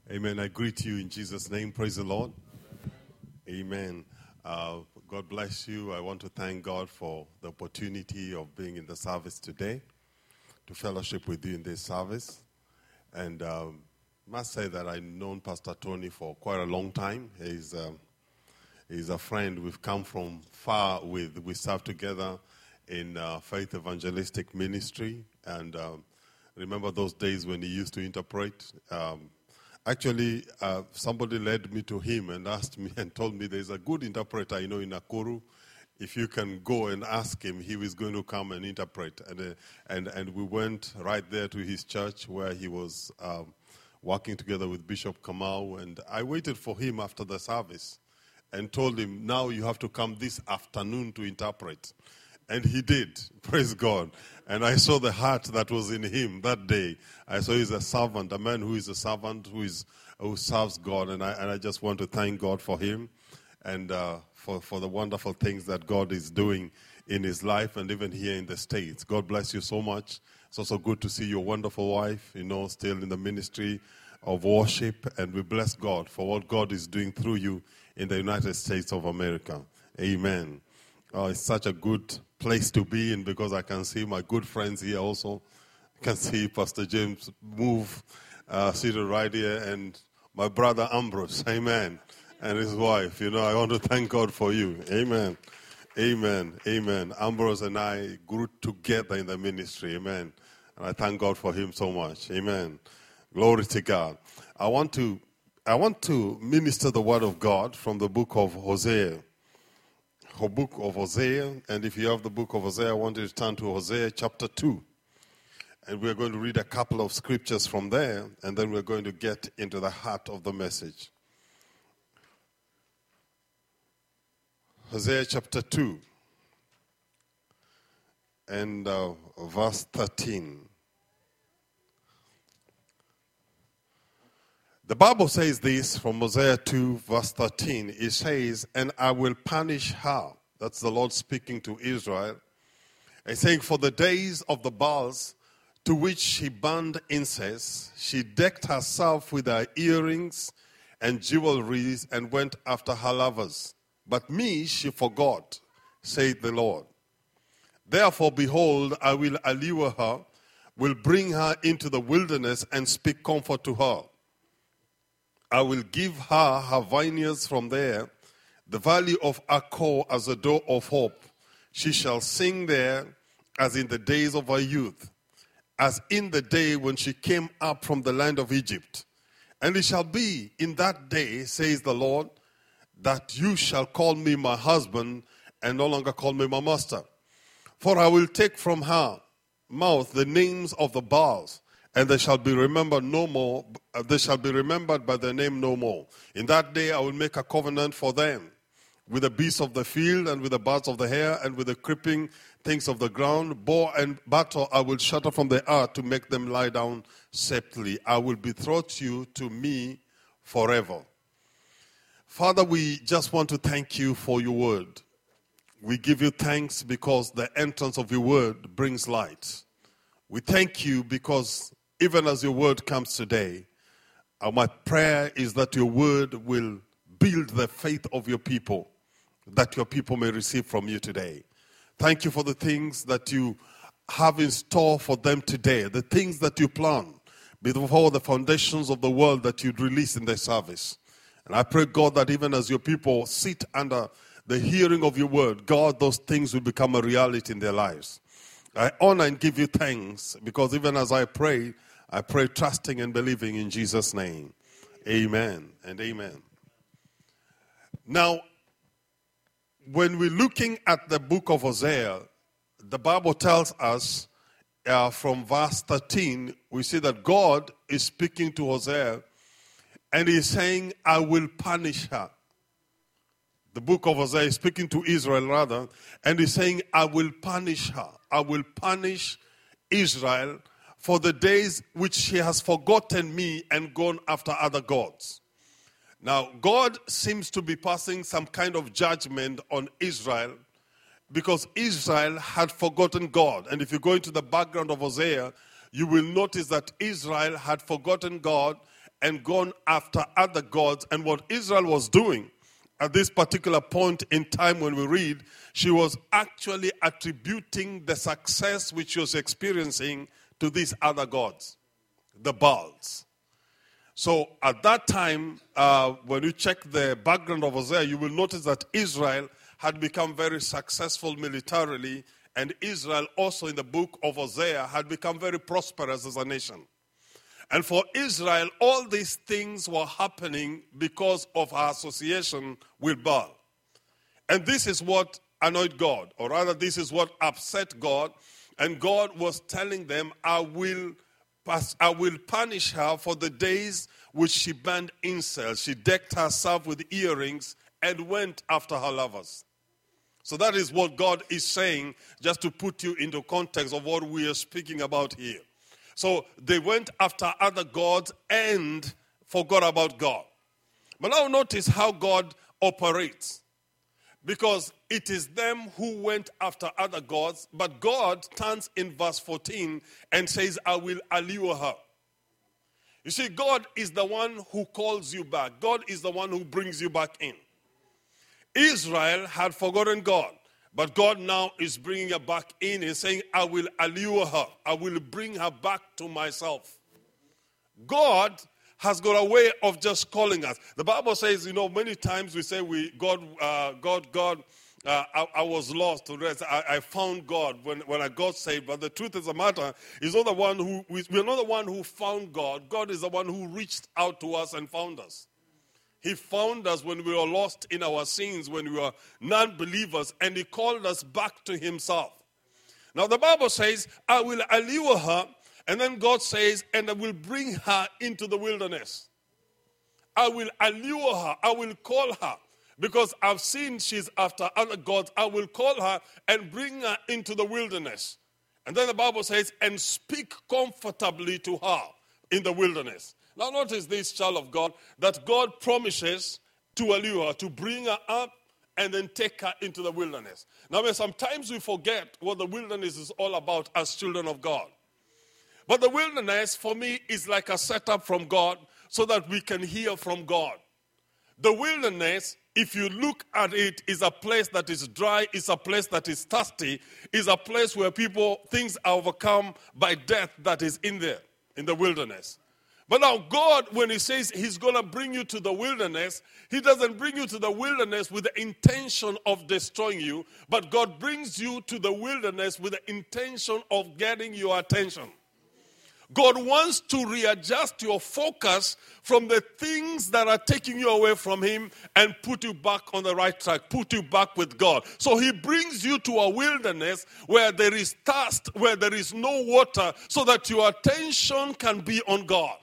Amen. I greet you in Jesus' name. Praise the Lord. Amen. God bless you. I want to thank God for the opportunity of being in the service today, to fellowship with you in this service. And must say that I've known Pastor Tony for quite a long time. He's a friend. We've come from far with. We serve together in Faith Evangelistic Ministry. And remember those days when he used to interpret? Actually, somebody led me to him and asked me and told me there's a good interpreter, in Nakuru. If you can go and ask him, he was going to come and interpret. And we went right there to his church where he was working together with Bishop Kamau. And I waited for him after the service and told him, now you have to come this afternoon to interpret. And he did, praise God. And I saw the heart that was in him that day. I saw he's a servant, a man who is a servant, who serves God. And I just want to thank God for him and for the wonderful things that God is doing in his life and even here in the States. God bless you so much. It's also good to see your wonderful wife, still in the ministry of worship. And we bless God for what God is doing through you in the United States of America. Amen. It's such a good place to be in because I can see my good friends here also. I can see Pastor James move, seated right here, and my brother Ambrose, amen, and his wife. I want to thank God for you. Amen. Amen. Amen. Ambrose and I grew together in the ministry. Amen. And I thank God for him so much. Amen. Glory to God. I want to minister the word of God from the book of Hosea. Book of Hosea, and if you have the book of Hosea, I want you to turn to Hosea chapter 2. And we're going to read a couple of scriptures from there, and then we're going to get into the heart of the message. Hosea chapter 2, and verse 13. The Bible says this from Hosea 2, verse 13. It says, and I will punish her. That's the Lord speaking to Israel. And saying, for the days of the Baals to which she burned incense, she decked herself with her earrings and jewelries and went after her lovers. But me she forgot, saith the Lord. Therefore, behold, I will allure her, will bring her into the wilderness and speak comfort to her. I will give her her vineyards from there, the valley of Achor as a door of hope. She shall sing there as in the days of her youth, as in the day when she came up from the land of Egypt. And it shall be in that day, says the Lord, that you shall call me my husband and no longer call me my master. For I will take from her mouth the names of the Baals, and they shall be remembered no more. They shall be remembered by their name no more. In that day I will make a covenant for them with the beasts of the field and with the birds of the air and with the creeping things of the ground. Boar and battle I will shatter from the earth to make them lie down safely. I will betroth you to me forever. Father, we just want to thank you for your word. We give you thanks because the entrance of your word brings light. We thank you because even as your word comes today, my prayer is that your word will build the faith of your people, that your people may receive from you today. Thank you for the things that you have in store for them today, the things that you plan before the foundations of the world that you'd release in their service. And I pray, God, that even as your people sit under the hearing of your word, God, those things will become a reality in their lives. I honor and give you thanks because even as I pray trusting and believing in Jesus' name. Amen and amen. Now, when we're looking at the book of Hosea, the Bible tells us from verse 13, we see that God is speaking to Hosea and he's saying, I will punish her. The book of Hosea is speaking to Israel rather, and he's saying, I will punish her. I will punish Israel for the days which she has forgotten me and gone after other gods. Now, God seems to be passing some kind of judgment on Israel because Israel had forgotten God. And if you go into the background of Hosea, you will notice that Israel had forgotten God and gone after other gods. And what Israel was doing at this particular point in time when we read, she was actually attributing the success which she was experiencing to these other gods, the Baals. So at that time, when you check the background of Hosea, you will notice that Israel had become very successful militarily, and Israel also in the book of Hosea had become very prosperous as a nation. And for Israel, all these things were happening because of her association with Baal. And this is what annoyed God, or rather this is what upset God. And God was telling them, I will punish her for the days which she burned incense. She decked herself with earrings and went after her lovers. So that is what God is saying, just to put you into context of what we are speaking about here. So they went after other gods and forgot about God. But now notice how God operates. Because it is them who went after other gods, but God turns in verse 14 and says, I will allure her. You see, God is the one who calls you back. God is the one who brings you back in. Israel had forgotten God, but God now is bringing her back in and saying, I will allure her. I will bring her back to myself. God has got a way of just calling us. The Bible says, many times we say, I was lost. I found God when I got saved. But the truth of the matter is we're not the one who found God. God is the one who reached out to us and found us. He found us when we were lost in our sins, when we were non-believers, and He called us back to Himself. Now the Bible says, I will allure her, and then God says, and I will bring her into the wilderness. I will allure her, I will call her, because I've seen she's after other gods. I will call her and bring her into the wilderness. And then the Bible says, and speak comfortably to her in the wilderness. Now notice this, child of God, that God promises to allure her, to bring her up and then take her into the wilderness. Now sometimes we forget what the wilderness is all about as children of God. But the wilderness for me is like a setup from God so that we can hear from God. The wilderness, if you look at it, is a place that is dry, is a place that is thirsty, is a place where things are overcome by death that is in there, in the wilderness. But now God, when He says He's going to bring you to the wilderness, He doesn't bring you to the wilderness with the intention of destroying you, but God brings you to the wilderness with the intention of getting your attention. God wants to readjust your focus from the things that are taking you away from Him and put you back on the right track, put you back with God. So He brings you to a wilderness where there is thirst, where there is no water, so that your attention can be on God.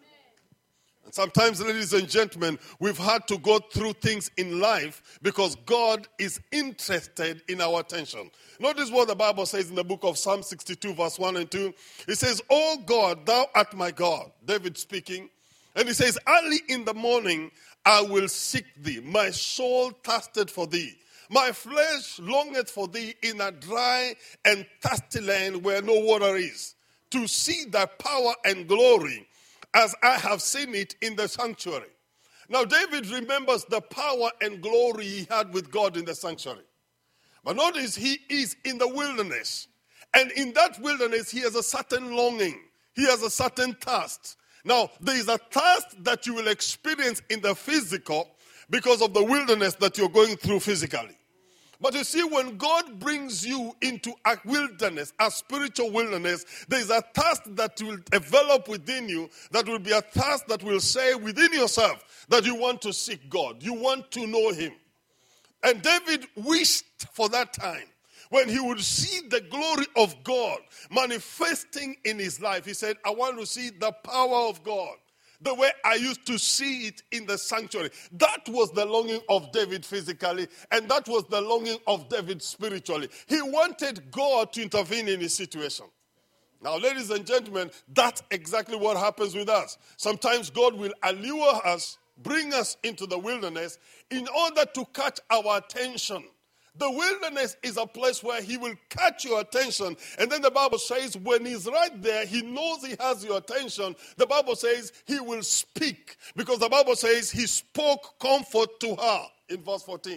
Sometimes, ladies and gentlemen, we've had to go through things in life because God is interested in our attention. Notice what the Bible says in the book of Psalm 62, verse 1 and 2. It says, O God, thou art my God. David speaking. And he says, early in the morning I will seek thee. My soul thirsted for thee. My flesh longeth for thee in a dry and thirsty land where no water is, to see thy power and glory, as I have seen it in the sanctuary. Now David remembers the power and glory he had with God in the sanctuary. But notice he is in the wilderness. And in that wilderness he has a certain longing. He has a certain thirst. Now there is a thirst that you will experience in the physical because of the wilderness that you're going through physically. But you see, when God brings you into a wilderness, a spiritual wilderness, there is a thirst that will develop within you, that will be a thirst that will say within yourself that you want to seek God. You want to know Him. And David wished for that time when he would see the glory of God manifesting in his life. He said, I want to see the power of God, the way I used to see it in the sanctuary. That was the longing of David physically, and that was the longing of David spiritually. He wanted God to intervene in his situation. Now, ladies and gentlemen, that's exactly what happens with us. Sometimes God will allure us, bring us into the wilderness in order to catch our attention. The wilderness is a place where he will catch your attention. And then the Bible says when he's right there, he knows he has your attention. The Bible says he will speak. Because the Bible says he spoke comfort to her in verse 14.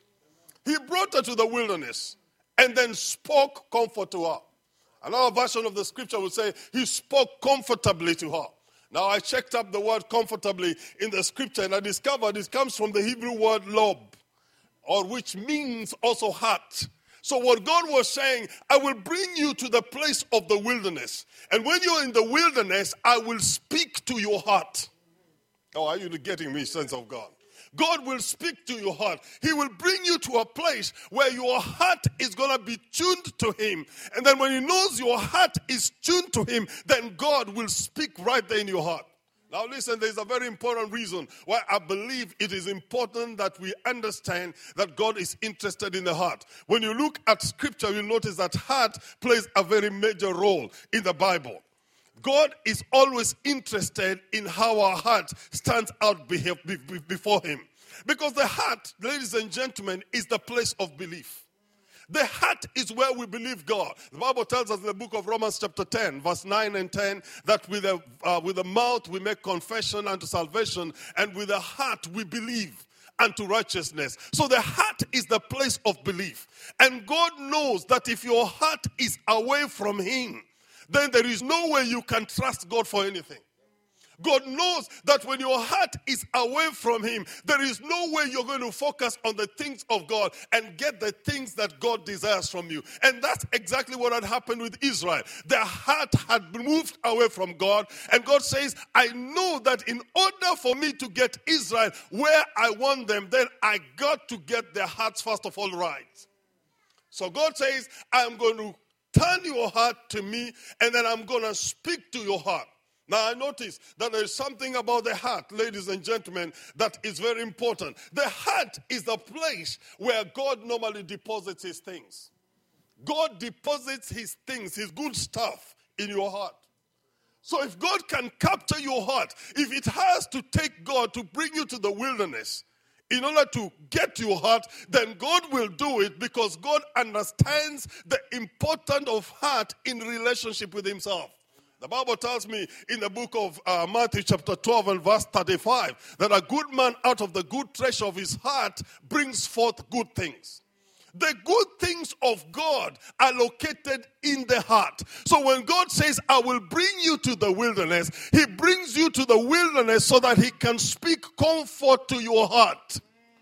He brought her to the wilderness and then spoke comfort to her. Another version of the scripture will say he spoke comfortably to her. Now I checked up the word comfortably in the scripture and I discovered it comes from the Hebrew word lob, or which means also heart. So what God was saying, I will bring you to the place of the wilderness. And when you're in the wilderness, I will speak to your heart. Oh, are you getting me, sense of God? God will speak to your heart. He will bring you to a place where your heart is going to be tuned to him. And then when he knows your heart is tuned to him, then God will speak right there in your heart. Now listen, there's a very important reason why I believe it is important that we understand that God is interested in the heart. When you look at scripture, you'll notice that heart plays a very major role in the Bible. God is always interested in how our heart stands out before him. Because the heart, ladies and gentlemen, is the place of belief. The heart is where we believe God. The Bible tells us in the book of Romans chapter 10, verse 9 and 10, that with the mouth we make confession unto salvation, and with the heart we believe unto righteousness. So the heart is the place of belief. And God knows that if your heart is away from him, then there is no way you can trust God for anything. God knows that when your heart is away from him, there is no way you're going to focus on the things of God and get the things that God desires from you. And that's exactly what had happened with Israel. Their heart had moved away from God. And God says, I know that in order for me to get Israel where I want them, then I got to get their hearts first of all right. So God says, I'm going to turn your heart to me, and then I'm going to speak to your heart. Now, I notice that there is something about the heart, ladies and gentlemen, that is very important. The heart is the place where God normally deposits his things. God deposits his things, his good stuff in your heart. So if God can capture your heart, if it has to take God to bring you to the wilderness, in order to get your heart, then God will do it because God understands the importance of heart in relationship with himself. The Bible tells me in the book of Matthew chapter 12 and verse 35 that a good man out of the good treasure of his heart brings forth good things. The good things of God are located in the heart. So when God says, I will bring you to the wilderness, he brings you to the wilderness so that he can speak comfort to your heart.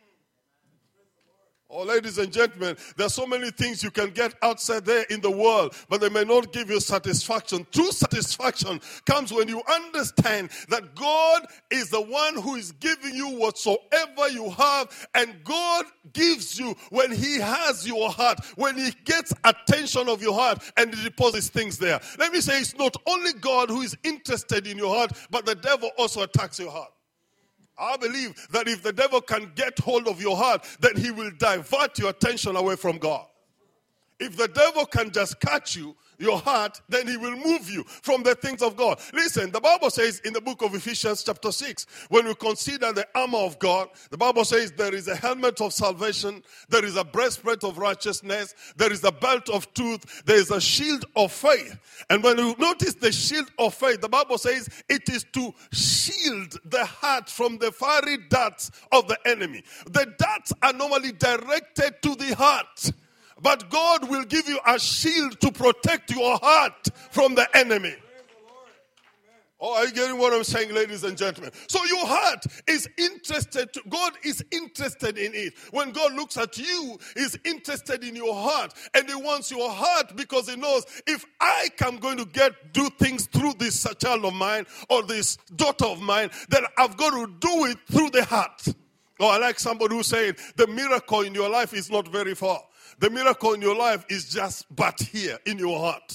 Oh, ladies and gentlemen, there are so many things you can get outside there in the world, but they may not give you satisfaction. True satisfaction comes when you understand that God is the one who is giving you whatsoever you have, and God gives you when he has your heart, when he gets attention of your heart and he deposits things there. Let me say, it's not only God who is interested in your heart, but the devil also attacks your heart. I believe that if the devil can get hold of your heart, then he will divert your attention away from God. If the devil can just catch you, your heart, then he will move you from the things of God. Listen, the Bible says in the book of Ephesians chapter 6, when we consider the armor of God, the Bible says there is a helmet of salvation, there is a breastplate of righteousness, there is a belt of truth, there is a shield of faith. And when you notice the shield of faith, the Bible says it is to shield the heart from the fiery darts of the enemy. The darts are normally directed to the heart. But God will give you a shield to protect your heart from the enemy. Oh, are you getting what I'm saying, ladies and gentlemen? So your heart is interested, God is interested in it. When God looks at you, he's interested in your heart. And he wants your heart because he knows if I am going to do things through this child of mine or this daughter of mine, then I've got to do it through the heart. Oh, I like somebody who said, the miracle in your life is not very far. The miracle in your life is just but here in your heart.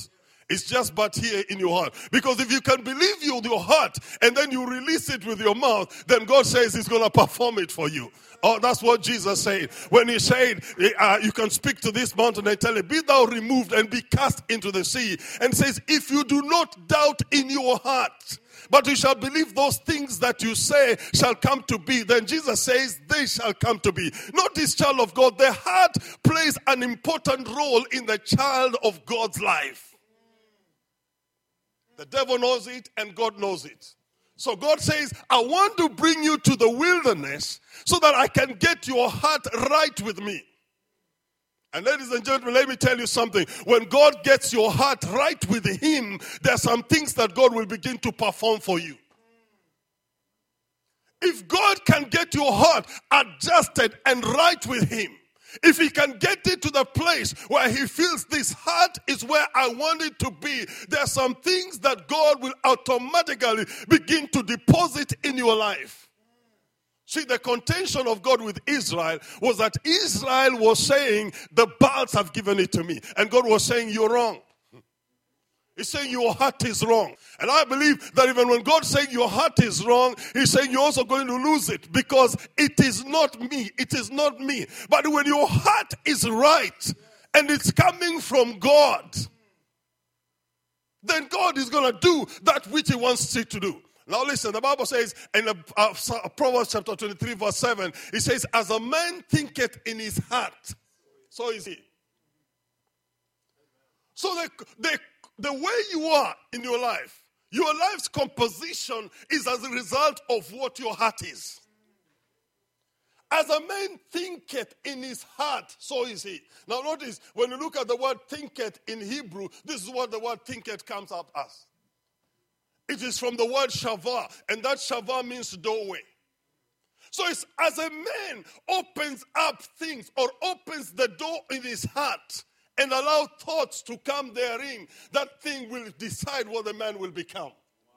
It's just but here in your heart. Because if you can believe with your heart and then you release it with your mouth, then God says he's going to perform it for you. Oh, that's what Jesus said. When he said, you can speak to this mountain and tell it, be thou removed and be cast into the sea. And says, if you do not doubt in your heart, but you shall believe those things that you say shall come to be. Then Jesus says they shall come to be. Notice, child of God, the heart plays an important role in the child of God's life. The devil knows it and God knows it. So God says, I want to bring you to the wilderness so that I can get your heart right with me. And ladies and gentlemen, let me tell you something. When God gets your heart right with him, there are some things that God will begin to perform for you. If God can get your heart adjusted and right with him, if he can get it to the place where he feels this heart is where I want it to be, there are some things that God will automatically begin to deposit in your life. See, the contention of God with Israel was that Israel was saying, the Baals have given it to me. And God was saying, you're wrong. He's saying your heart is wrong. And I believe that even when God's saying your heart is wrong, he's saying you're also going to lose it because it is not me. It is not me. But when your heart is right and it's coming from God, then God is going to do that which he wants it to do. Now listen, the Bible says in Proverbs chapter 23 verse 7, it says, as a man thinketh in his heart, so is he. So the way you are in your life's composition is as a result of what your heart is. As a man thinketh in his heart, so is he. Now notice, when you look at the word thinketh in Hebrew, this is what the word thinketh comes up as. It is from the word shavah, and that shavah means doorway. So it's as a man opens up things or opens the door in his heart and allow thoughts to come therein, that thing will decide what the man will become.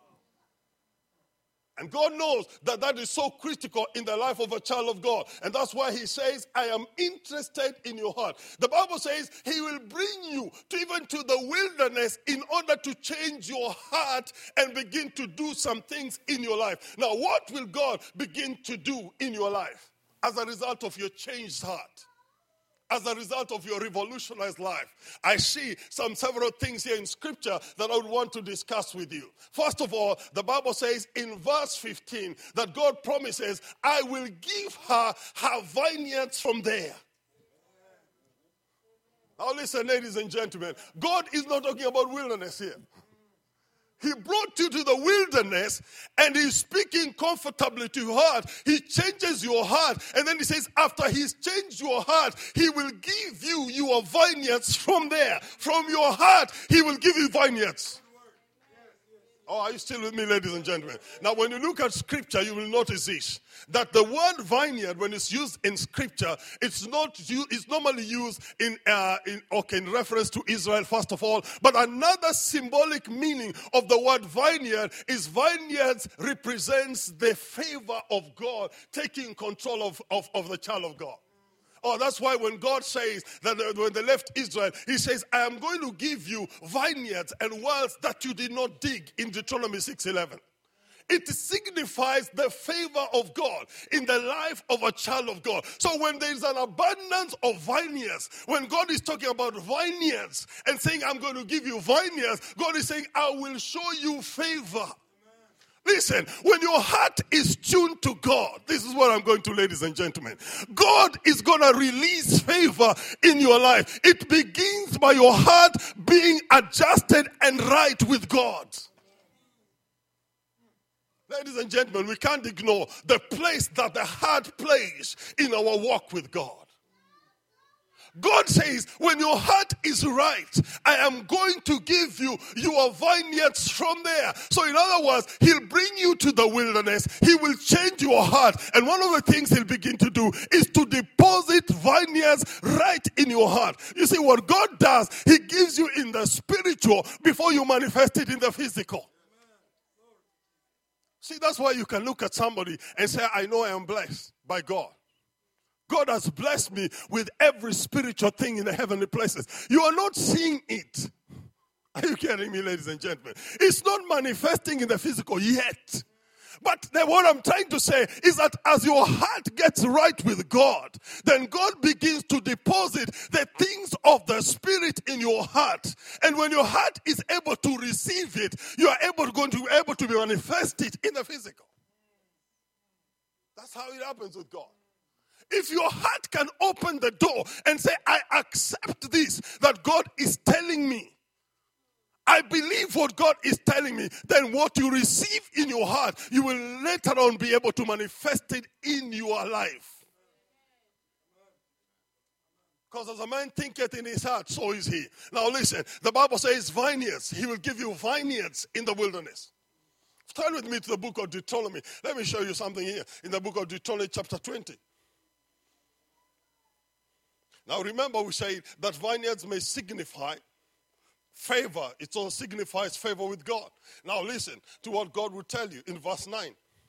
And God knows that that is so critical in the life of a child of God. And that's why he says, I am interested in your heart. The Bible says he will bring you to even to the wilderness in order to change your heart and begin to do some things in your life. Now, what will God begin to do in your life as a result of your changed heart? As a result of your revolutionized life? I see several things here in scripture that I would want to discuss with you. First of all, the Bible says in verse 15 that God promises, I will give her vineyards from there. Now listen, ladies and gentlemen, God is not talking about wilderness here. He brought you to the wilderness and he's speaking comfortably to your heart. He changes your heart. And then he says, after he's changed your heart, he will give you your vineyards from there. From your heart, he will give you vineyards. Oh, are you still with me, ladies and gentlemen? Now, when you look at scripture, you will notice this. That the word vineyard, when it's used in scripture, it's normally used in reference to Israel, first of all. But another symbolic meaning of the word vineyard is vineyards represents the favor of God taking control of the child of God. Oh, that's why when God says that when they left Israel, he says, I am going to give you vineyards and wells that you did not dig in Deuteronomy 6:11. It signifies the favor of God in the life of a child of God. So when there is an abundance of vineyards, when God is talking about vineyards and saying, I'm going to give you vineyards, God is saying, I will show you favor. Listen, when your heart is tuned to God, this is what I'm going to, ladies and gentlemen. God is going to release favor in your life. It begins by your heart being adjusted and right with God. Ladies and gentlemen, we can't ignore the place that the heart plays in our walk with God. God says, when your heart is right, I am going to give you your vineyards from there. So in other words, he'll bring you to the wilderness. He will change your heart. And one of the things he'll begin to do is to deposit vineyards right in your heart. You see, what God does, he gives you in the spiritual before you manifest it in the physical. See, that's why you can look at somebody and say, I know I am blessed by God. God has blessed me with every spiritual thing in the heavenly places. You are not seeing it. Are you getting me, ladies and gentlemen? It's not manifesting in the physical yet. But then what I'm trying to say is that as your heart gets right with God, then God begins to deposit the things of the Spirit in your heart. And when your heart is able to receive it, you are going to be able to manifest it in the physical. That's how it happens with God. If your heart can open the door and say, I accept this, that God is telling me, I believe what God is telling me, then what you receive in your heart, you will later on be able to manifest it in your life. Because as a man thinketh in his heart, so is he. Now listen, the Bible says vineyards. He will give you vineyards in the wilderness. Turn with me to the book of Deuteronomy. Let me show you something here in the book of Deuteronomy chapter 20. Now remember, we say that vineyards may signify favor. It also signifies favor with God. Now listen to what God will tell you in verse 9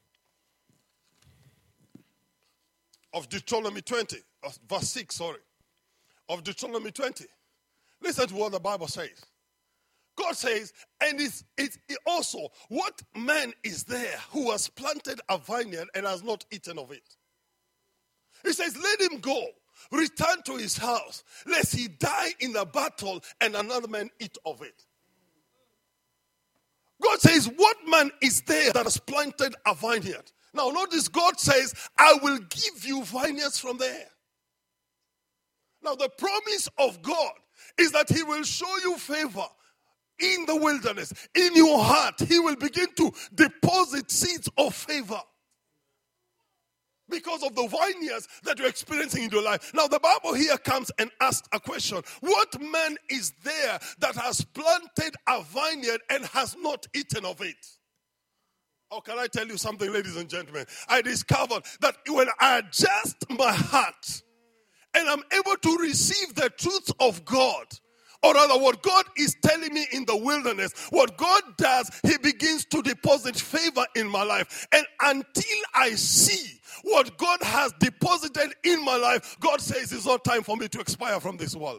of Deuteronomy 20, verse 6, of Deuteronomy 20. Listen to what the Bible says. God says, and it's also, what man is there who has planted a vineyard and has not eaten of it? He says, let him go. Return to his house, lest he die in the battle and another man eat of it. God says, what man is there that has planted a vineyard? Now notice God says, I will give you vineyards from there. Now the promise of God is that he will show you favor in the wilderness. In your heart, he will begin to deposit seeds of favor. Because of the vineyards that you're experiencing in your life. Now the Bible here comes and asks a question. What man is there that has planted a vineyard and has not eaten of it? Oh, can I tell you something, ladies and gentlemen? I discovered that when I adjust my heart and I'm able to receive the truth of God, or rather what God is telling me in the wilderness, what God does, he begins to deposit favor in my life. And until I see what God has deposited in my life, God says it's not time for me to expire from this world.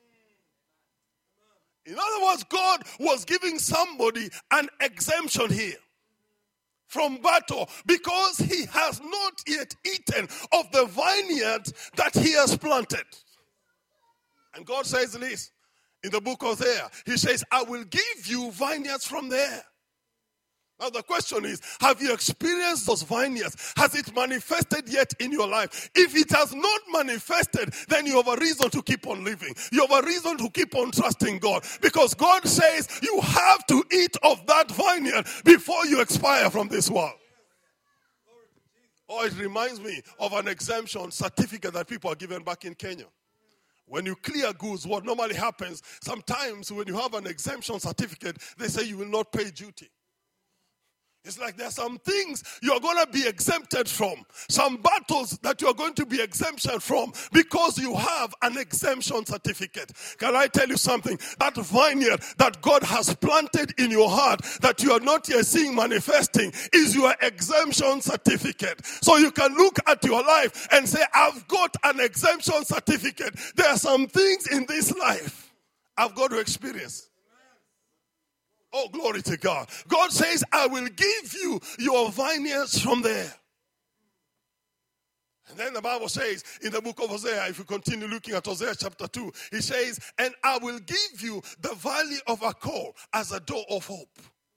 In other words, God was giving somebody an exemption here from battle because he has not yet eaten of the vineyard that he has planted. And God says this in the book of Hosea. He says, I will give you vineyards from there. Now the question is, have you experienced those vineyards? Has it manifested yet in your life? If it has not manifested, then you have a reason to keep on living. You have a reason to keep on trusting God. Because God says you have to eat of that vineyard before you expire from this world. Oh, it reminds me of an exemption certificate that people are given back in Kenya. When you clear goods, what normally happens, sometimes when you have an exemption certificate, they say you will not pay duty. It's like there are some things you're going to be exempted from. Some battles that you're going to be exempted from because you have an exemption certificate. Can I tell you something? That vineyard that God has planted in your heart that you are not yet seeing manifesting is your exemption certificate. So you can look at your life and say, I've got an exemption certificate. There are some things in this life I've got to experience. Oh, glory to God. God says, I will give you your vineyards from there. And then the Bible says in the book of Hosea, if you continue looking at Hosea chapter 2, he says, and I will give you the valley of Achor as a door of hope.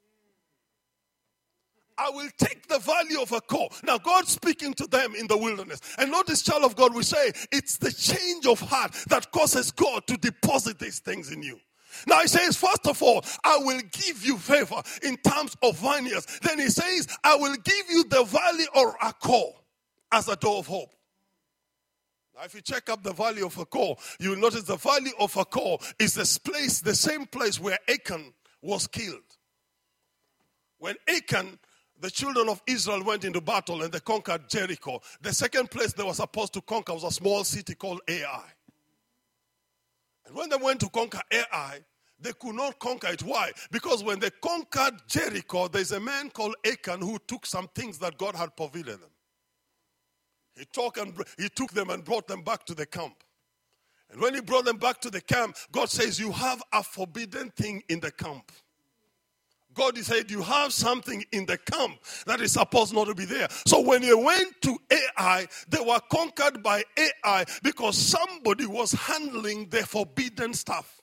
I will take the valley of Achor. Now, God's speaking to them in the wilderness. And notice, child of God, we say it's the change of heart that causes God to deposit these things in you. Now he says, first of all, I will give you favor in terms of vineyards. Then he says, I will give you the valley of Achor as a door of hope. Now if you check up the valley of Achor, you will notice the valley of Achor is this place, the same place where Achan was killed. When Achan, the children of Israel went into battle and they conquered Jericho, the second place they were supposed to conquer was a small city called Ai. And when they went to conquer Ai, they could not conquer it. Why? Because when they conquered Jericho, there's a man called Achan who took some things that God had provided them. He took them and brought them back to the camp. And when he brought them back to the camp, God says, you have a forbidden thing in the camp. God said, you have something in the camp that is supposed not to be there. So when they went to Ai, they were conquered by Ai because somebody was handling the forbidden stuff.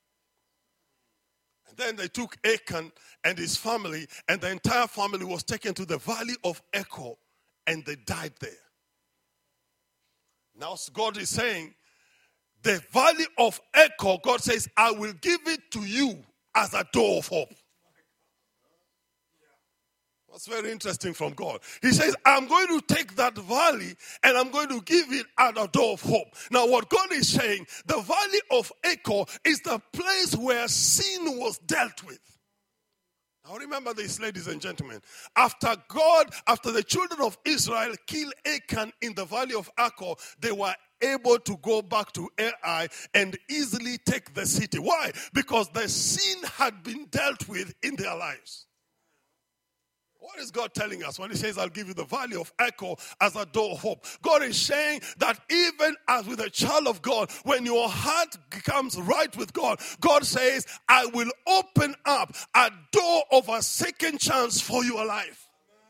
And then they took Achan and his family, and the entire family was taken to the valley of Echo, and they died there. Now God is saying, the valley of Echo, God says, I will give it to you as a door of hope. That's very interesting from God. He says, I'm going to take that valley and I'm going to give it as a door of hope. Now what God is saying, the valley of Echo is the place where sin was dealt with. Now remember this, ladies and gentlemen. After the children of Israel killed Achan in the valley of Echo, they were able to go back to Ai and easily take the city. Why? Because the sin had been dealt with in their lives. What is God telling us when he says, I'll give you the valley of Echo as a door of hope? God is saying that even as with a child of God, when your heart becomes right with God, God says, I will open up a door of a second chance for your life.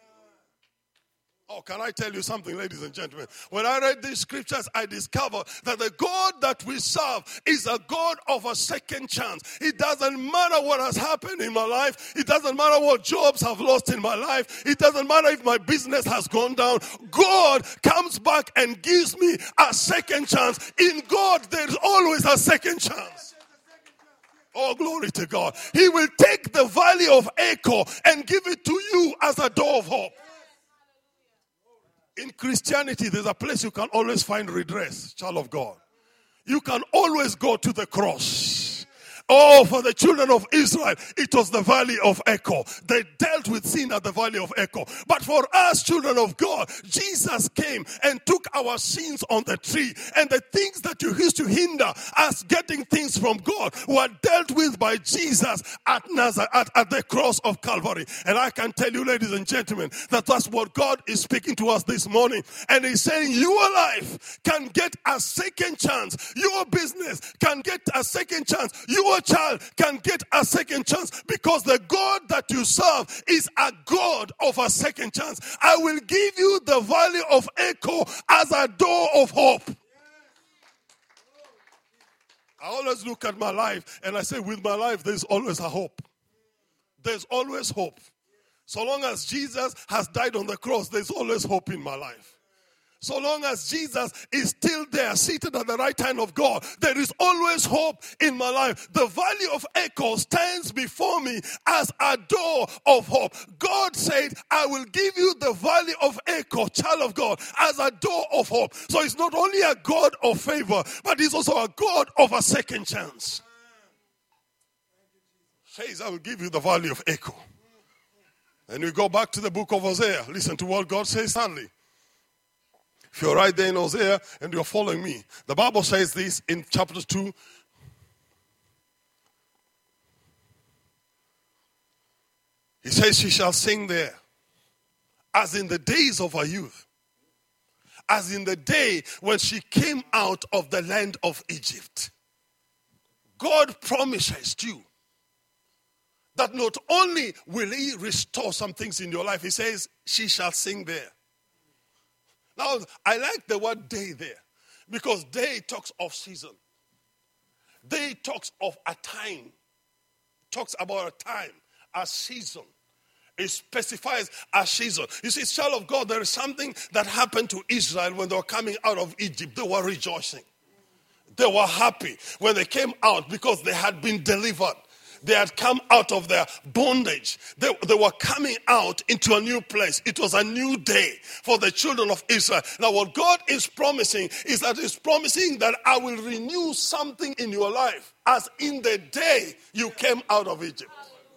Oh, can I tell you something, ladies and gentlemen? When I read these scriptures, I discovered that the God that we serve is a God of a second chance. It doesn't matter what has happened in my life. It doesn't matter what jobs I've lost in my life. It doesn't matter if my business has gone down. God comes back and gives me a second chance. In God, there's always a second chance. Oh, glory to God. He will take the valley of Echo and give it to you as a door of hope. In Christianity, there's a place you can always find redress, child of God. You can always go to the cross. Oh, for the children of Israel, it was the valley of Echo. They dealt with sin at the valley of Echo. But for us, children of God, Jesus came and took our sins on the tree. And the things that you used to hinder us getting things from God were dealt with by Jesus at Nazareth, at the cross of Calvary. And I can tell you, ladies and gentlemen, that that's what God is speaking to us this morning. And he's saying your life can get a second chance. Your business can get a second chance. Your child can get a second chance because the God that you serve is a God of a second chance. I will give you the valley of Echo as a door of hope. I always look at my life and I say, with my life, there's always a hope. There's always hope. So long as Jesus has died on the cross, there's always hope in my life. So long as Jesus is still there, seated at the right hand of God, there is always hope in my life. The valley of Echo stands before me as a door of hope. God said, I will give you the valley of Echo, child of God, as a door of hope. So it's not only a God of favor, but he's also a God of a second chance. Says, I will give you the valley of Echo. And we go back to the book of Hosea. Listen to what God says, Stanley. If you're right there in Hosea and you're following me, the Bible says this in chapter 2. He says, she shall sing there as in the days of her youth, as in the day when she came out of the land of Egypt. God promises you that not only will he restore some things in your life, he says, she shall sing there. Now, I like the word day there because day talks of season. Day talks of a time. Talks about a time, a season. It specifies a season. You see, child of God, there is something that happened to Israel when they were coming out of Egypt. They were rejoicing. They were happy when they came out because they had been delivered. They had come out of their bondage. They were coming out into a new place. It was a new day for the children of Israel. Now what God is promising is that he's promising that I will renew something in your life as in the day you came out of Egypt.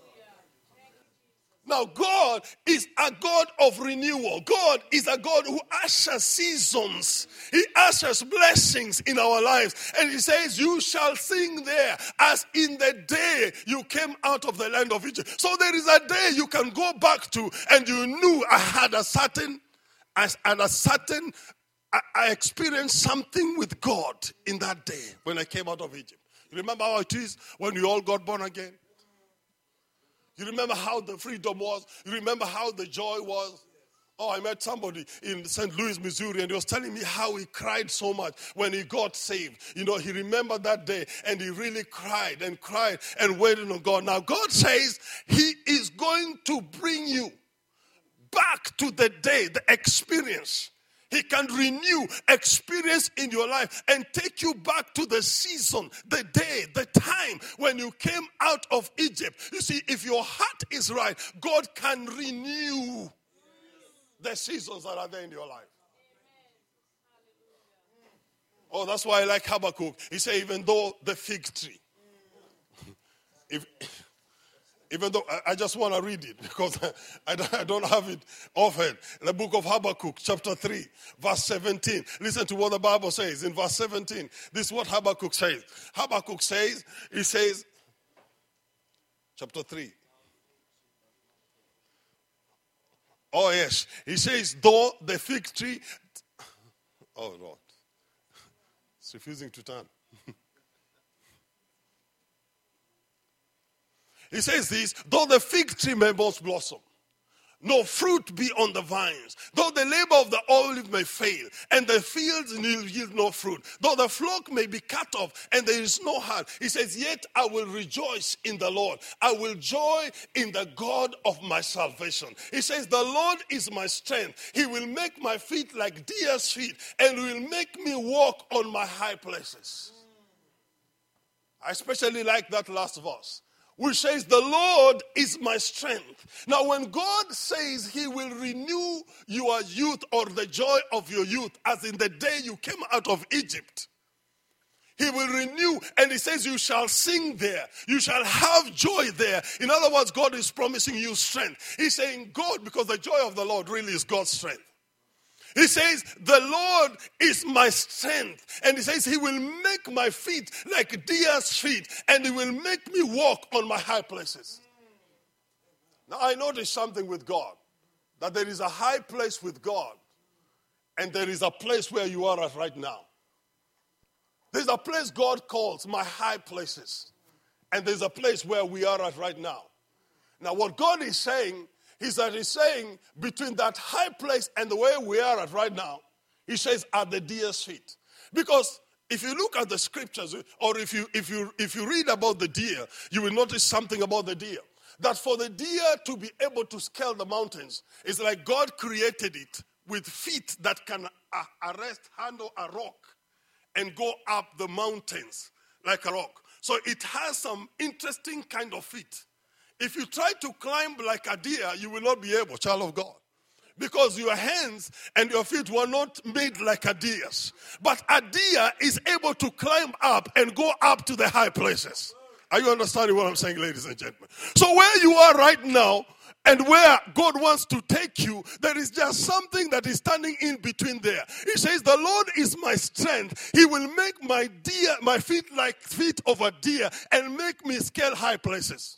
Now, God is a God of renewal. God is a God who ushers seasons. He ushers blessings in our lives. And he says, you shall sing there as in the day you came out of the land of Egypt. So there is a day you can go back to and you knew I had a certain I experienced something with God in that day when I came out of Egypt. You remember how it is when we all got born again? You remember how the freedom was? You remember how the joy was? Oh, I met somebody in St. Louis, Missouri, and he was telling me how he cried so much when he got saved. You know, he remembered that day, and he really cried and waited on God. Now, God says he is going to bring you back to the day, the experience. He can renew experience in your life and take you back to the season, the day, the time when you came out of Egypt. You see, if your heart is right, God can renew the seasons that are there in your life. Oh, that's why I like Habakkuk. He said, even though the fig tree, even though I just want to read it because I don't have it often. The book of Habakkuk, chapter 3, verse 17. Listen to what the Bible says in verse 17. This is what Habakkuk says. Habakkuk says, he says, chapter 3. Oh, yes. He says, though the fig tree... Oh, Lord. It's refusing to turn. He says this, though the fig tree may both blossom, no fruit be on the vines, though the labor of the olive may fail, and the fields yield no fruit, though the flock may be cut off, and there is no herd, he says, yet I will rejoice in the Lord. I will joy in the God of my salvation. He says, the Lord is my strength. He will make my feet like deer's feet, and will make me walk on my high places. I especially like that last verse, which says, the Lord is my strength. Now, when God says he will renew your youth or the joy of your youth, as in the day you came out of Egypt, he will renew, and he says you shall sing there. You shall have joy there. In other words, God is promising you strength. He's saying God, because the joy of the Lord really is God's strength. He says, the Lord is my strength. And he says, he will make my feet like deer's feet. And he will make me walk on my high places. Now, I noticed something with God. That there is a high place with God. And there is a place where you are at right now. There's a place God calls my high places. And there's a place where we are at right now. Now, what God is saying is that he's saying between that high place and the way we are at right now, he says at the deer's feet. Because if you look at the scriptures, or if you read about the deer, you will notice something about the deer. That for the deer to be able to scale the mountains, it's like God created it with feet that can handle a rock and go up the mountains like a rock. So it has some interesting kind of feet. If you try to climb like a deer, you will not be able, child of God. Because your hands and your feet were not made like a deer's. But a deer is able to climb up and go up to the high places. Are you understanding what I'm saying, ladies and gentlemen? So where you are right now and where God wants to take you, there is just something that is standing in between there. He says, the Lord is my strength. He will make my feet like feet of a deer and make me scale high places.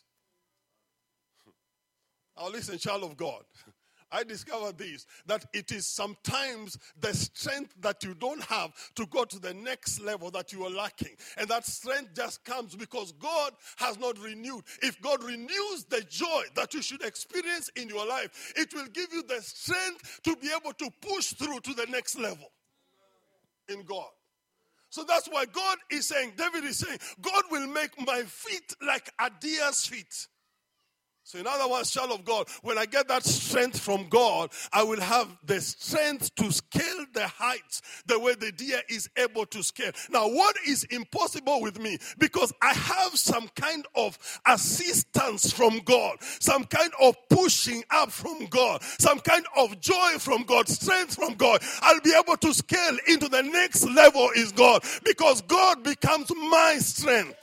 Now listen, child of God, I discovered this, that it is sometimes the strength that you don't have to go to the next level that you are lacking. And that strength just comes because God has not renewed. If God renews the joy that you should experience in your life, it will give you the strength to be able to push through to the next level in God. So that's why God is saying, David is saying, God will make my feet like a deer's feet. So in other words, child of God, when I get that strength from God, I will have the strength to scale the heights the way the deer is able to scale. Now, what is impossible with me? Because I have some kind of assistance from God, some kind of pushing up from God, some kind of joy from God, strength from God. I'll be able to scale into the next level is God, because God becomes my strength.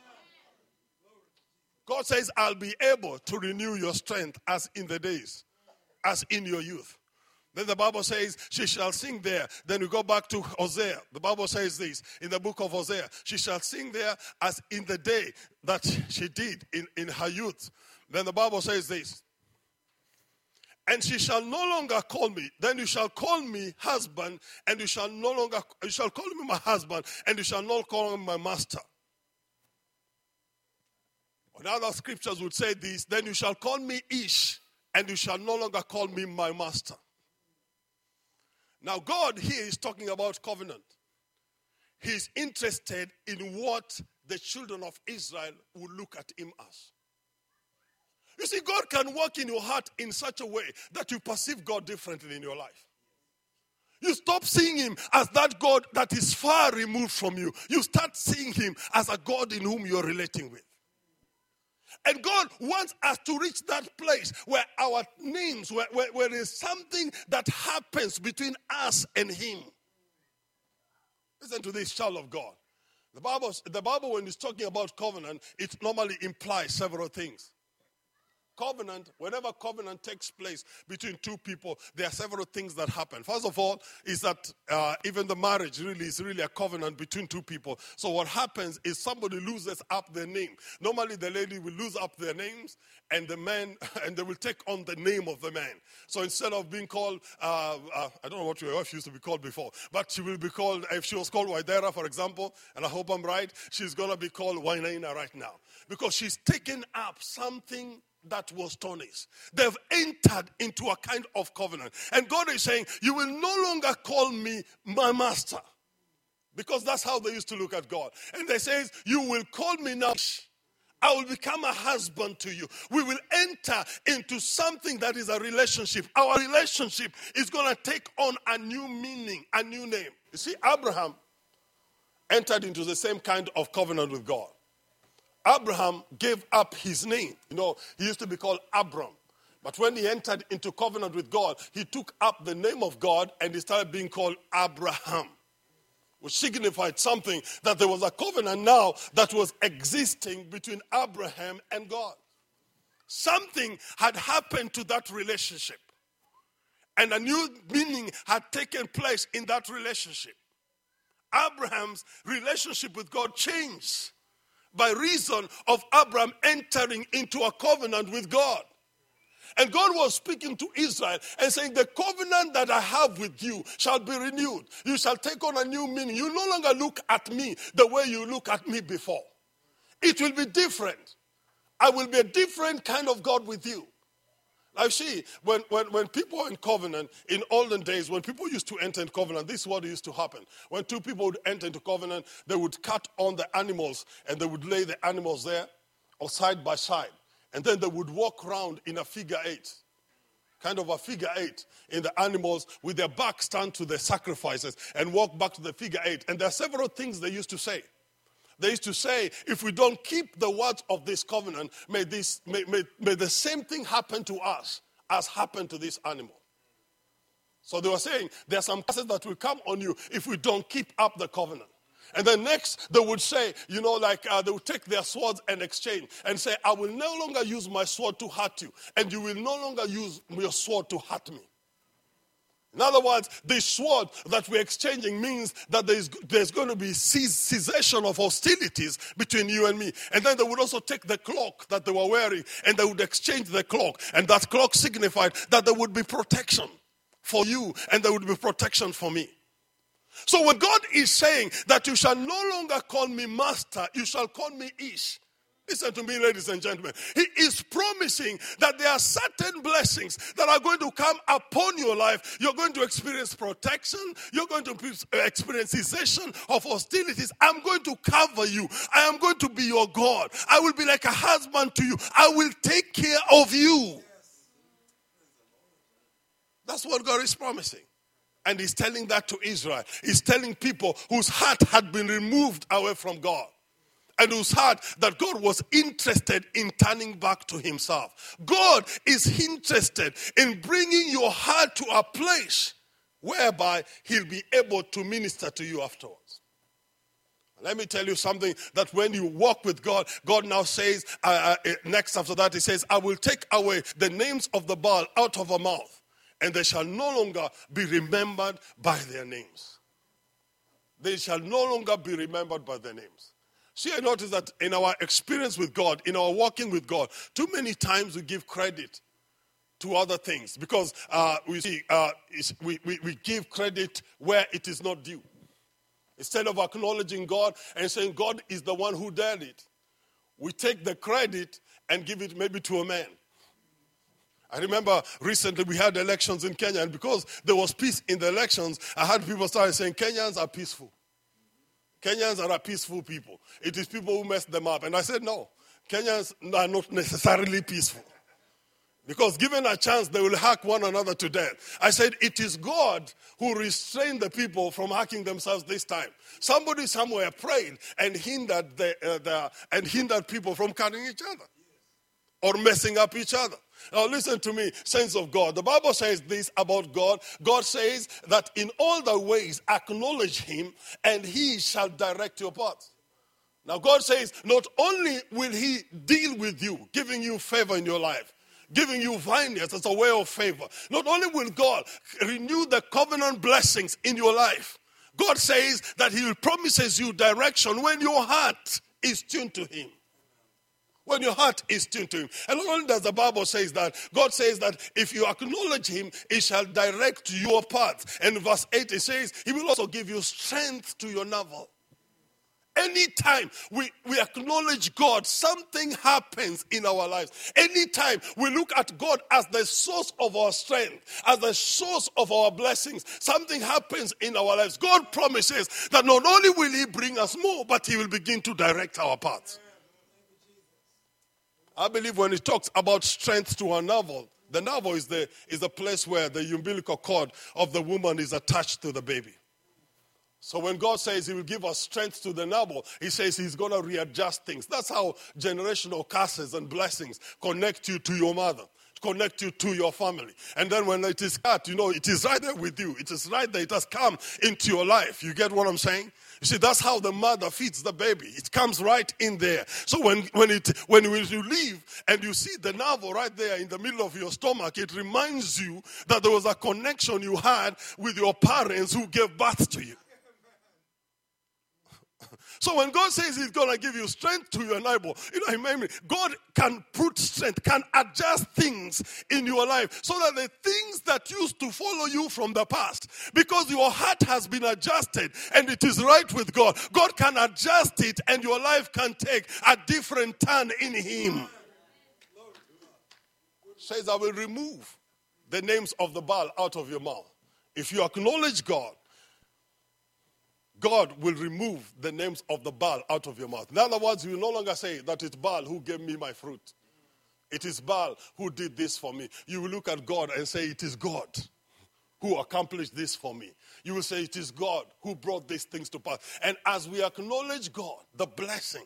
God says, I'll be able to renew your strength as in the days, as in your youth. Then the Bible says, she shall sing there. Then we go back to Hosea. The Bible says this in the book of Hosea. She shall sing there as in the day that she did in her youth. Then the Bible says this. And she shall no longer call me. Then you shall call me husband, and you shall call me my husband, and you shall not call me my master. Or other scriptures would say this, then you shall call me Ish, and you shall no longer call me my master. Now God here is talking about covenant. He's interested in what the children of Israel would look at him as. You see, God can work in your heart in such a way that you perceive God differently in your life. You stop seeing him as that God that is far removed from you. You start seeing him as a God in whom you're relating with. And God wants us to reach that place where our names, where there's something that happens between us and him. Listen to this, child of God. The Bible, when it's talking about covenant, it normally implies several things. Covenant, whenever covenant takes place between two people, there are several things that happen. First of all, is that even the marriage is really a covenant between two people. So what happens is somebody loses up their name. Normally the lady will lose up their names, and the man, and they will take on the name of the man. So instead of being called, I don't know what your wife used to be called before, but she will be called, if she was called Waidera, for example, and I hope I'm right, she's going to be called Wainaina right now. Because she's taken up something that was Tony's. They've entered into a kind of covenant. And God is saying, you will no longer call me my master. Because that's how they used to look at God. And they say, you will call me now. I will become a husband to you. We will enter into something that is a relationship. Our relationship is going to take on a new meaning, a new name. You see, Abraham entered into the same kind of covenant with God. Abraham gave up his name. You know, he used to be called Abram. But when he entered into covenant with God, he took up the name of God and he started being called Abraham, which signified something, that there was a covenant now that was existing between Abraham and God. Something had happened to that relationship, and a new meaning had taken place in that relationship. Abraham's relationship with God changed by reason of Abraham entering into a covenant with God. And God was speaking to Israel and saying, the covenant that I have with you shall be renewed. You shall take on a new meaning. You no longer look at me the way you look at me before. It will be different. I will be a different kind of God with you. Now see, when people are in covenant, in olden days, when people used to enter in covenant, this is what used to happen. When two people would enter into covenant, they would cut on the animals and they would lay the animals there or side by side. And then they would walk around in a figure eight, kind of a figure eight in the animals with their backs turned to the sacrifices and walk back to the figure eight. And there are several things they used to say. They used to say, if we don't keep the words of this covenant, may the same thing happen to us as happened to this animal. So they were saying, there are some curses that will come on you if we don't keep up the covenant. And then next, they would say, they would take their swords and exchange and say, I will no longer use my sword to hurt you, and you will no longer use your sword to hurt me. In other words, the sword that we're exchanging means that there's going to be cessation of hostilities between you and me. And then they would also take the cloak that they were wearing and they would exchange the cloak. And that cloak signified that there would be protection for you and there would be protection for me. So when God is saying that you shall no longer call me master, you shall call me Ish. Listen to me, ladies and gentlemen. He is promising that there are certain blessings that are going to come upon your life. You're going to experience protection. You're going to experience cessation of hostilities. I'm going to cover you. I am going to be your God. I will be like a husband to you. I will take care of you. That's what God is promising. And he's telling that to Israel. He's telling people whose heart had been removed away from God. And whose heart that God was interested in turning back to himself. God is interested in bringing your heart to a place whereby he'll be able to minister to you afterwards. Let me tell you something, that when you walk with God, God now says, next after that he says, I will take away the names of the Baal out of her mouth, and they shall no longer be remembered by their names. They shall no longer be remembered by their names. See, I notice that in our experience with God, in our walking with God, too many times we give credit to other things because we give credit where it is not due. Instead of acknowledging God and saying God is the one who did it, we take the credit and give it maybe to a man. I remember recently we had elections in Kenya, and because there was peace in the elections, I had people start saying Kenyans are peaceful. Kenyans are a peaceful people. It is people who mess them up. And I said, no, Kenyans are not necessarily peaceful. Because given a chance, they will hack one another to death. I said, it is God who restrained the people from hacking themselves this time. Somebody somewhere prayed and hindered people from cutting each other or messing up each other. Now listen to me, saints of God. The Bible says this about God. God says that in all the ways acknowledge him and he shall direct your paths. Now God says not only will he deal with you, giving you favor in your life, giving you vineyards as a way of favor. Not only will God renew the covenant blessings in your life, God says that he promises you direction when your heart is tuned to him. When your heart is tuned to him. And not only does the Bible say that, God says that if you acknowledge him, he shall direct your path. And verse 8 it says, he will also give you strength to your navel. Anytime we acknowledge God, something happens in our lives. Anytime we look at God as the source of our strength, as the source of our blessings, something happens in our lives. God promises that not only will he bring us more, but he will begin to direct our paths. I believe when it talks about strength to our navel, the navel is the place where the umbilical cord of the woman is attached to the baby. So when God says he will give us strength to the navel, he says he's going to readjust things. That's how generational curses and blessings connect you to your mother, connect you to your family. And then when it is cut, it is right there with you. It is right there. It has come into your life. You get what I'm saying? You see, that's how the mother feeds the baby. It comes right in there. So when you leave and you see the navel right there in the middle of your stomach, it reminds you that there was a connection you had with your parents who gave birth to you. So when God says he's going to give you strength to your navel, God can put strength, can adjust things in your life so that the things that used to follow you from the past, because your heart has been adjusted and it is right with God, God can adjust it and your life can take a different turn in him. Says, I will remove the names of the Baal out of your mouth. If you acknowledge God, God will remove the names of the Baal out of your mouth. In other words, you will no longer say that it's Baal who gave me my fruit. It is Baal who did this for me. You will look at God and say, it is God who accomplished this for me. You will say, it is God who brought these things to pass. And as we acknowledge God, the blessing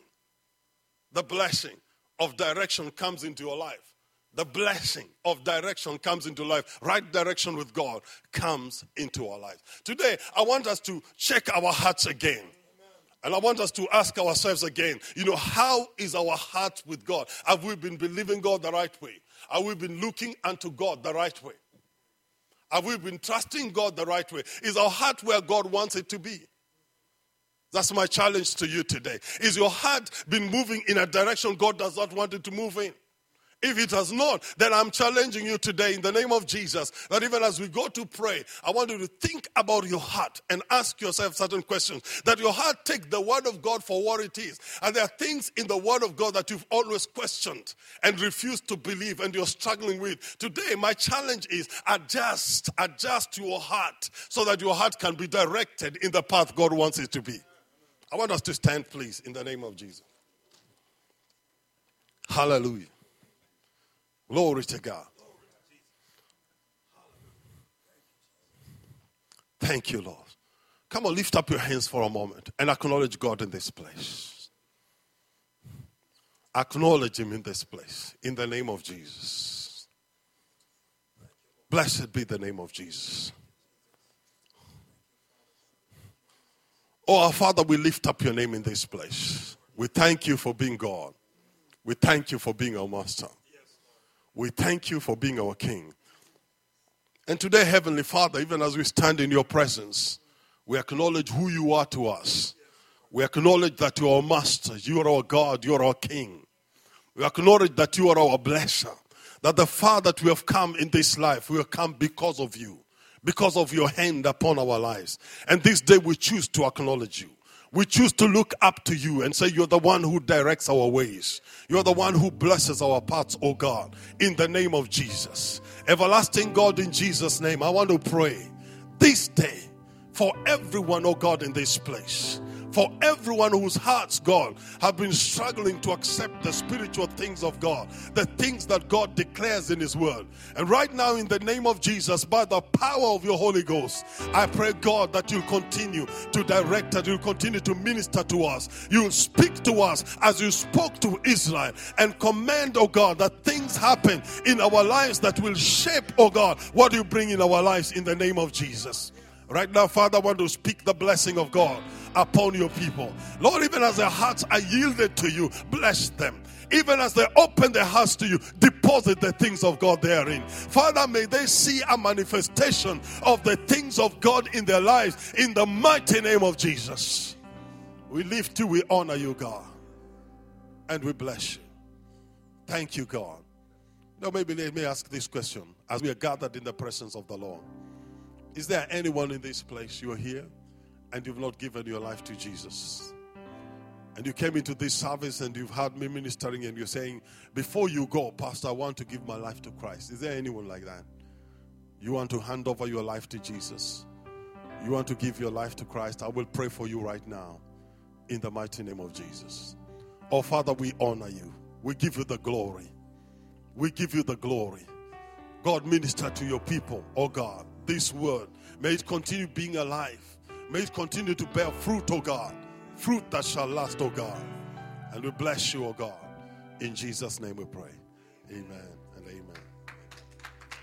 of direction comes into your life. The blessing of direction comes into life. Right direction with God comes into our lives. Today, I want us to check our hearts again. And I want us to ask ourselves again, how is our heart with God? Have we been believing God the right way? Have we been looking unto God the right way? Have we been trusting God the right way? Is our heart where God wants it to be? That's my challenge to you today. Is your heart been moving in a direction God does not want it to move in? If it has not, then I'm challenging you today in the name of Jesus that even as we go to pray, I want you to think about your heart and ask yourself certain questions. That your heart take the word of God for what it is. And there are things in the word of God that you've always questioned and refused to believe and you're struggling with. Today, my challenge is adjust your heart so that your heart can be directed in the path God wants it to be. I want us to stand, please, in the name of Jesus. Hallelujah. Glory to God. Thank you, Lord. Come on, lift up your hands for a moment and acknowledge God in this place. Acknowledge him in this place in the name of Jesus. Blessed be the name of Jesus. Oh, our Father, we lift up your name in this place. We thank you for being God. We thank you for being our master. We thank you for being our King. And today, Heavenly Father, even as we stand in your presence, we acknowledge who you are to us. We acknowledge that you are our master, you are our God, you are our King. We acknowledge that you are our blesser, that the far that we have come in this life, we have come because of you, because of your hand upon our lives. And this day we choose to acknowledge you. We choose to look up to you and say you're the one who directs our ways. You're the one who blesses our paths, oh God, in the name of Jesus. Everlasting God, in Jesus' name, I want to pray this day for everyone, oh God, in this place. For everyone whose hearts, God, have been struggling to accept the spiritual things of God, the things that God declares in His Word. And right now, in the name of Jesus, by the power of your Holy Ghost, I pray, God, that you'll continue to direct us, you'll continue to minister to us. You'll speak to us as you spoke to Israel and command, oh God, that things happen in our lives that will shape, oh God, what you bring in our lives in the name of Jesus. Right now, Father, I want to speak the blessing of God upon your people. Lord, even as their hearts are yielded to you, bless them. Even as they open their hearts to you, deposit the things of God therein. Father, may they see a manifestation of the things of God in their lives in the mighty name of Jesus. We lift you, we honor you, God, and we bless you. Thank you, God. Now, maybe let me ask this question as we are gathered in the presence of the Lord. Is there anyone in this place, you are here and you've not given your life to Jesus? And you came into this service and you've heard me ministering and you're saying, before you go, Pastor, I want to give my life to Christ. Is there anyone like that? You want to hand over your life to Jesus? You want to give your life to Christ? I will pray for you right now in the mighty name of Jesus. Oh, Father, we honor you. We give you the glory. We give you the glory. God, minister to your people, oh God. This word, may it continue being alive. May it continue to bear fruit, oh God. Fruit that shall last, oh God. And we bless you, oh God. In Jesus' name we pray. Amen and amen.